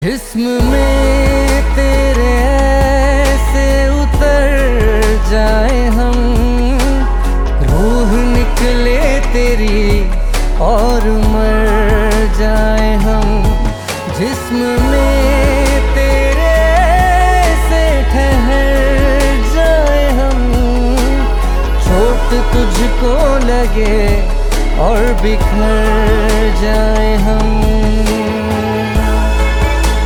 जिस्म में तेरे ऐसे उतर जाए हम, रूह निकले तेरी और मर जाए हम। जिस्म में तेरे ऐसे ठहर जाए हम, चोट तुझको लगे और बिखर जाए हम।